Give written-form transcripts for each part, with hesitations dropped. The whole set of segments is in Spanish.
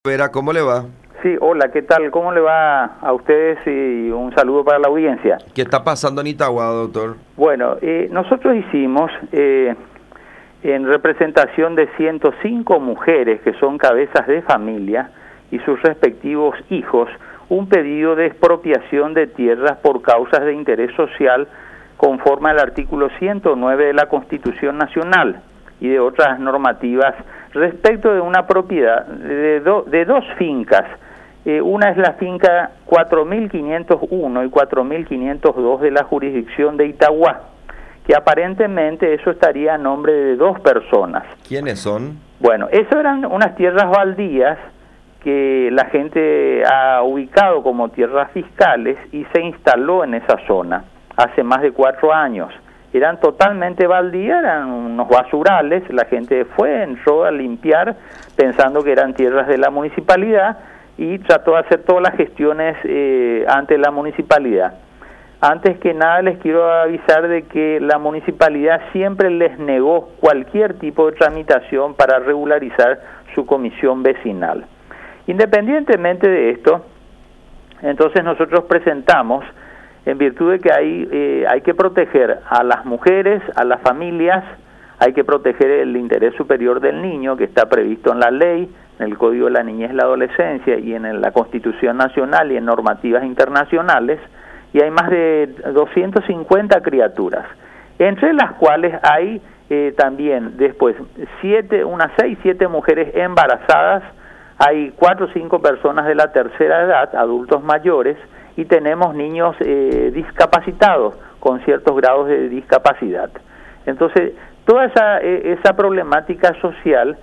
Vera, ¿cómo le va? Sí, hola, ¿qué tal? ¿Cómo le va a ustedes? Y un saludo para la audiencia. ¿Qué está pasando en Itagua, doctor? Bueno, nosotros hicimos, en representación de 105 mujeres que son cabezas de familia y sus respectivos hijos, un pedido de expropiación de tierras por causas de interés social conforme al artículo 109 de la Constitución Nacional y de otras normativas respecto de una propiedad de dos fincas. Una es la finca 4501 y 4502 de la jurisdicción de Itagua, que aparentemente eso estaría a nombre de dos personas. ¿Quiénes son? Bueno, eso eran unas tierras baldías que la gente ha ubicado como tierras fiscales y se instaló en esa zona hace más de 4 años. Eran totalmente baldías, eran unos basurales, la gente entró a limpiar pensando que eran tierras de la municipalidad y trató de hacer todas las gestiones ante la municipalidad. Antes que nada les quiero avisar de que la municipalidad siempre les negó cualquier tipo de tramitación para regularizar su comisión vecinal. Independientemente de esto, entonces nosotros presentamos, en virtud de que hay que proteger a las mujeres, a las familias, hay que proteger el interés superior del niño que está previsto en la ley, en el Código de la Niñez y la Adolescencia y en la Constitución Nacional y en normativas internacionales, y hay más de 250 criaturas, entre las cuales hay también después unas 6, 7 mujeres embarazadas, hay 4 o 5 personas de la tercera edad, adultos mayores, y tenemos niños discapacitados con ciertos grados de discapacidad. Entonces, toda esa problemática social,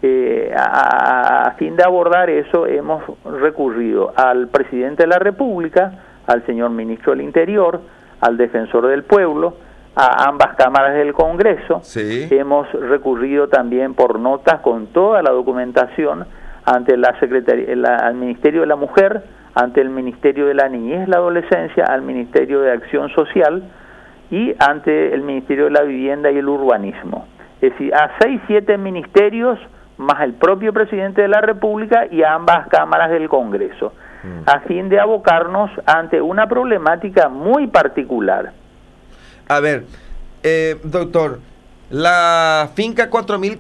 a fin de abordar eso, hemos recurrido al presidente de la República, al señor ministro del Interior, al defensor del pueblo, a ambas cámaras del Congreso. Sí. Hemos recurrido también por notas con toda la documentación ante al Ministerio de la Mujer, ante el Ministerio de la Niñez y la Adolescencia, al Ministerio de Acción Social y ante el Ministerio de la Vivienda y el Urbanismo. Es decir, a 6, 7 ministerios, más el propio presidente de la República y a ambas cámaras del Congreso, a fin de abocarnos ante una problemática muy particular. A ver, doctor, la finca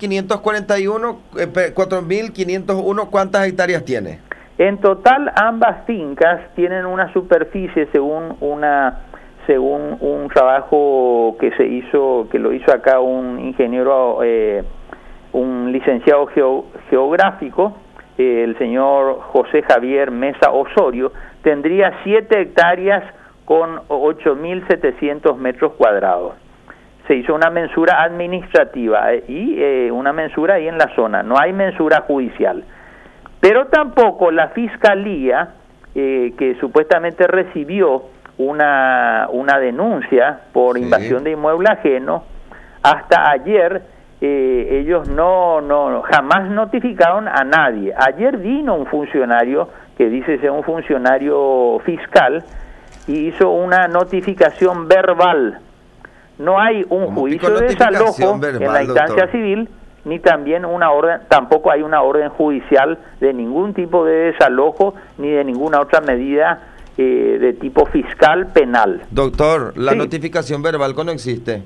4501, ¿cuántas hectáreas tiene? En total, ambas fincas tienen una superficie, según un trabajo que lo hizo acá un ingeniero, un licenciado geográfico, el señor José Javier Mesa Osorio, tendría 7 hectáreas con 8.700 metros cuadrados. Se hizo una mensura administrativa y una mensura ahí en la zona, no hay mensura judicial. Pero tampoco la Fiscalía, que supuestamente recibió una denuncia por invasión de inmueble ajeno, hasta ayer ellos jamás notificaron a nadie. Ayer vino un funcionario, que dice ser un funcionario fiscal, y hizo una notificación verbal. No hay un juicio de desalojo verbal, en la instancia civil, ni también tampoco hay una orden judicial de ningún tipo de desalojo ni de ninguna otra medida de tipo fiscal penal. Doctor, la sí. Notificación verbal no existe.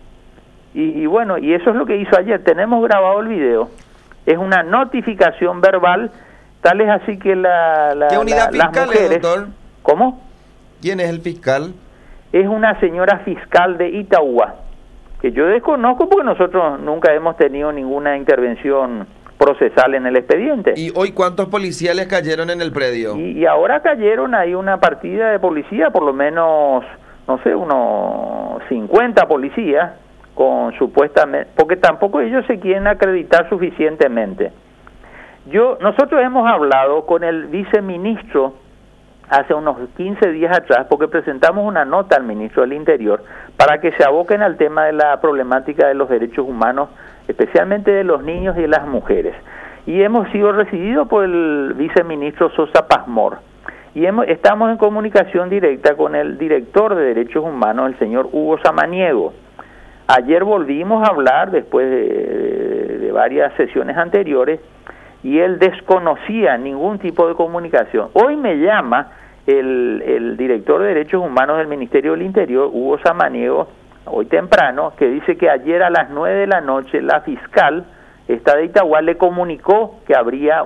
Y bueno, y eso es lo que hizo ayer. Tenemos grabado el video. Es una notificación verbal, tal es así que ¿Qué unidad fiscal las mujeres, es, doctor? ¿Cómo? ¿Quién es el fiscal? Es una señora fiscal de Itagua, que yo desconozco porque nosotros nunca hemos tenido ninguna intervención procesal en el expediente. ¿Y hoy cuántos policiales cayeron en el predio? Y ahora cayeron ahí una partida de policía, por lo menos, no sé, unos 50 policías, con supuestamente, porque tampoco ellos se quieren acreditar suficientemente. Nosotros hemos hablado con el viceministro hace unos 15 días atrás, porque presentamos una nota al ministro del Interior para que se aboquen al tema de la problemática de los derechos humanos, especialmente de los niños y de las mujeres. Y hemos sido recibidos por el viceministro Sosa Pazmor. Y estamos en comunicación directa con el director de Derechos Humanos, el señor Hugo Samaniego. Ayer volvimos a hablar, después de varias sesiones anteriores, y él desconocía ningún tipo de comunicación. Hoy me llama el director de Derechos Humanos del Ministerio del Interior, Hugo Samaniego, hoy temprano, que dice que ayer a las 9 de la noche la fiscal, esta de Itagua, le comunicó que habría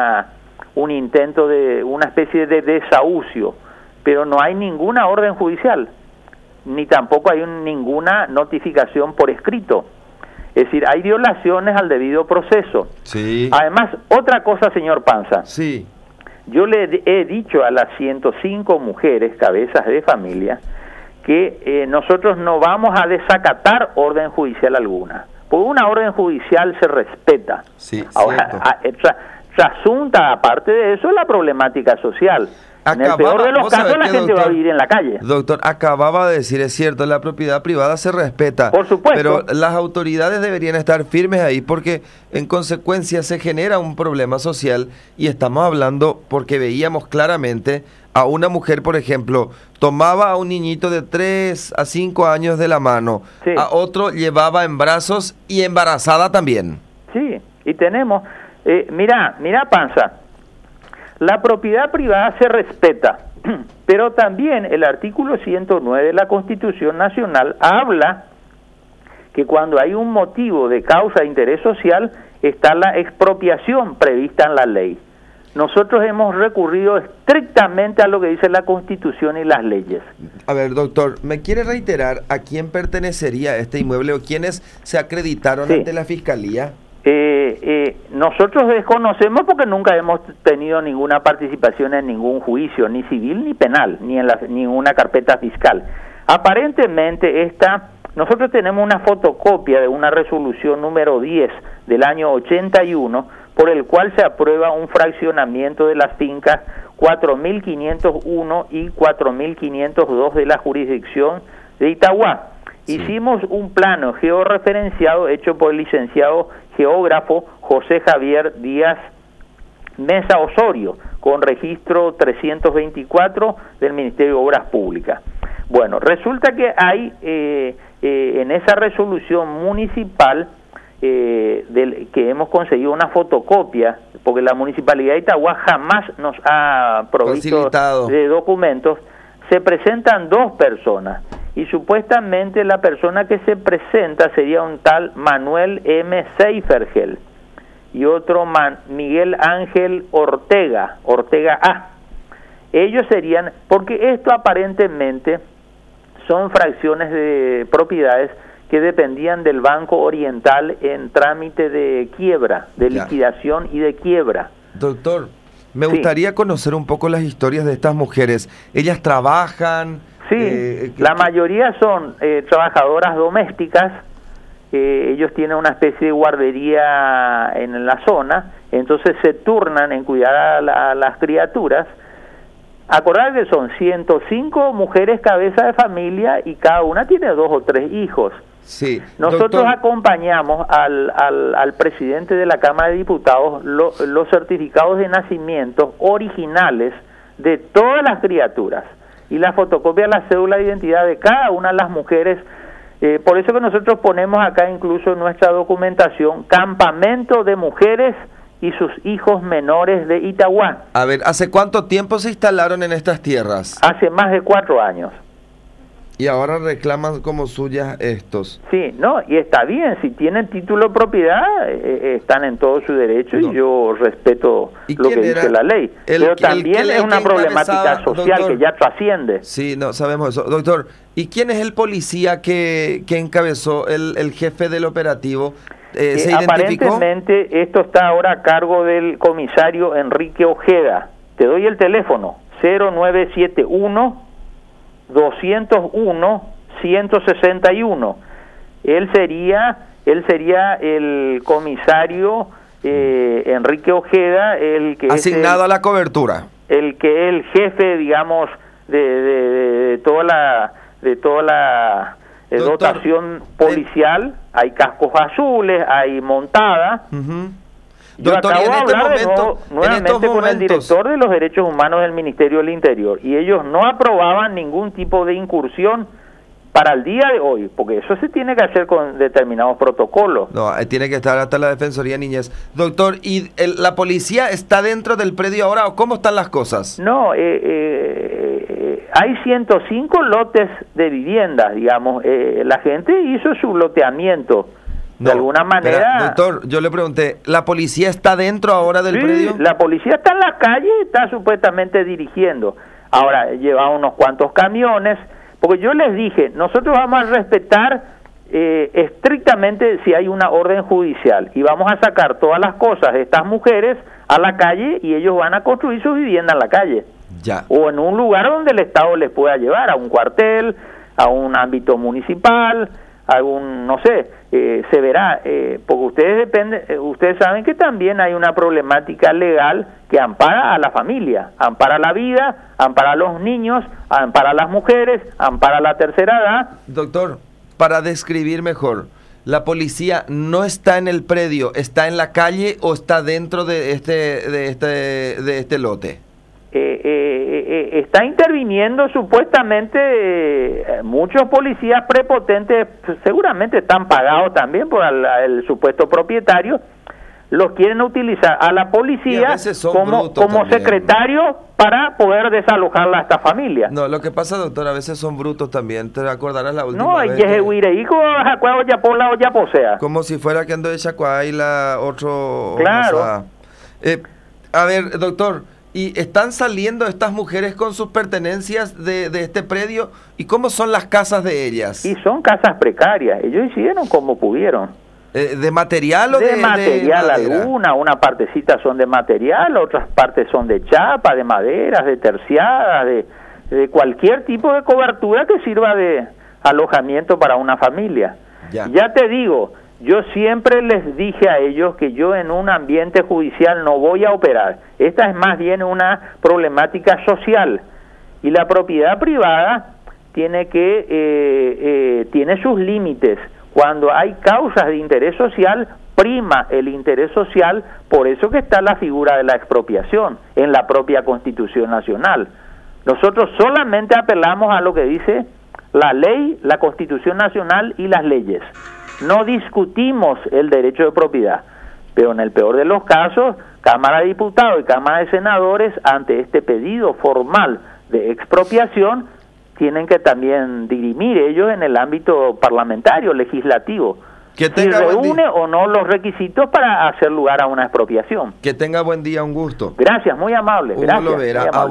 un intento de una especie de desahucio, pero no hay ninguna orden judicial, ni tampoco hay ninguna notificación por escrito. Es decir, hay violaciones al debido proceso. Sí. Además, otra cosa, señor Panza. Sí. Yo le he dicho a las 105 mujeres, cabezas de familia, que nosotros no vamos a desacatar orden judicial alguna. Porque una orden judicial se respeta. Sí, ahora, trasunta, aparte de eso, la problemática social. En el peor de los casos, la gente va a vivir en la calle. Doctor, acababa de decir, es cierto, la propiedad privada se respeta. Por supuesto. Pero las autoridades deberían estar firmes ahí porque en consecuencia se genera un problema social y estamos hablando porque veíamos claramente a una mujer, por ejemplo, tomaba a un niñito de 3 a 5 años de la mano, sí. A otro llevaba en brazos y embarazada también. Sí, y tenemos, mira Panza, la propiedad privada se respeta, pero también el artículo 109 de la Constitución Nacional habla que cuando hay un motivo de causa de interés social está la expropiación prevista en la ley. Nosotros hemos recurrido estrictamente a lo que dice la Constitución y las leyes. A ver, doctor, ¿me quiere reiterar a quién pertenecería este inmueble o quiénes se acreditaron ante la Fiscalía? Nosotros desconocemos porque nunca hemos tenido ninguna participación en ningún juicio, ni civil ni penal, ni en ninguna carpeta fiscal. Aparentemente nosotros tenemos una fotocopia de una resolución número 10 del año 81, por el cual se aprueba un fraccionamiento de las fincas 4.501 y 4.502 de la jurisdicción de Itagua. Sí. Hicimos un plano georreferenciado hecho por el licenciado geógrafo José Javier Díaz Mesa Osorio, con registro 324 del Ministerio de Obras Públicas. Bueno, resulta que hay en esa resolución municipal que hemos conseguido una fotocopia, porque la Municipalidad de Itagua jamás nos ha provisto de documentos, se presentan 2 personas. Y supuestamente la persona que se presenta sería un tal Manuel M. Seifergel y otro Miguel Ángel Ortega A. Ellos serían, porque esto aparentemente son fracciones de propiedades que dependían del Banco Oriental en trámite de quiebra, de liquidación y de quiebra. Doctor, me gustaría conocer un poco las historias de estas mujeres. ¿Ellas trabajan? Sí, la mayoría son trabajadoras domésticas, ellos tienen una especie de guardería en la zona, entonces se turnan en cuidar a las criaturas. Acordar que son 105 mujeres cabeza de familia y cada una tiene 2 o 3 hijos. Sí, nosotros acompañamos al presidente de la Cámara de Diputados los certificados de nacimiento originales de todas las criaturas y la fotocopia de la cédula de identidad de cada una de las mujeres. Por eso que nosotros ponemos acá incluso en nuestra documentación campamento de mujeres y sus hijos menores de Itagua. A ver, ¿hace cuánto tiempo se instalaron en estas tierras? Hace más de 4 años. Y ahora reclaman como suyas estos. Sí, no, y está bien, si tienen título de propiedad, están en todo su derecho y yo respeto lo que dice la ley. Pero también es una problemática social, doctor, que ya trasciende. Sí, no, sabemos eso. Doctor, ¿y quién es el policía que encabezó el jefe del operativo? ¿Se identificó? Aparentemente esto está ahora a cargo del comisario Enrique Ojeda. Te doy el teléfono, 0971 201 161. Él sería el comisario Enrique Ojeda, el que asignado a la cobertura, el que es el jefe, digamos, de toda la dotación policial. Hay cascos azules, hay montada. Yo doctor, acabo de hablar nuevamente con el director de los Derechos Humanos del Ministerio del Interior y ellos no aprobaban ningún tipo de incursión para el día de hoy, porque eso se tiene que hacer con determinados protocolos. No, tiene que estar hasta la Defensoría de Niñez. Doctor, ¿y la policía está dentro del predio ahora o cómo están las cosas? No, hay 105 lotes de viviendas, digamos. La gente hizo su loteamiento. No, de alguna manera... Espera, doctor, yo le pregunté, ¿la policía está dentro ahora del predio? La policía está en la calle, está supuestamente dirigiendo. Ahora, lleva unos cuantos camiones, porque yo les dije, nosotros vamos a respetar estrictamente si hay una orden judicial y vamos a sacar todas las cosas de estas mujeres a la calle y ellos van a construir su vivienda en la calle. Ya. O en un lugar donde el Estado les pueda llevar, a un cuartel, a un ámbito municipal, algún, no sé, se verá, porque ustedes saben que también hay una problemática legal que ampara a la familia, ampara la vida, ampara a los niños, ampara a las mujeres, ampara a la tercera edad. Doctor, para describir mejor, ¿la policía no está en el predio, está en la calle o está dentro de este lote? Está interviniendo supuestamente muchos policías prepotentes, seguramente están pagados también por el supuesto propietario, los quieren utilizar a la policía como secretario para poder desalojar a esta familia. No, lo que pasa, doctor, a veces son brutos también. ¿Te acordarás la última vez? Como si fuera que ando de Chacuá y la otro... Claro. O sea, a ver, doctor, ¿y están saliendo estas mujeres con sus pertenencias de este predio? ¿Y cómo son las casas de ellas? Y son casas precarias. Ellos hicieron como pudieron. ¿De material o de material? Una partecita son de material, otras partes son de chapa, de maderas, de terciadas, de cualquier tipo de cobertura que sirva de alojamiento para una familia. Ya te digo, yo siempre les dije a ellos que yo en un ambiente judicial no voy a operar. Esta es más bien una problemática social y la propiedad privada tiene sus límites. Cuando hay causas de interés social, prima el interés social, por eso que está la figura de la expropiación en la propia Constitución Nacional. Nosotros solamente apelamos a lo que dice la ley, la Constitución Nacional y las leyes. No discutimos el derecho de propiedad, pero en el peor de los casos, Cámara de Diputados y Cámara de Senadores, ante este pedido formal de expropiación, tienen que también dirimir ellos en el ámbito parlamentario, legislativo, si reúne o no los requisitos para hacer lugar a una expropiación. Que tenga buen día, un gusto. Gracias, muy amable. Gracias.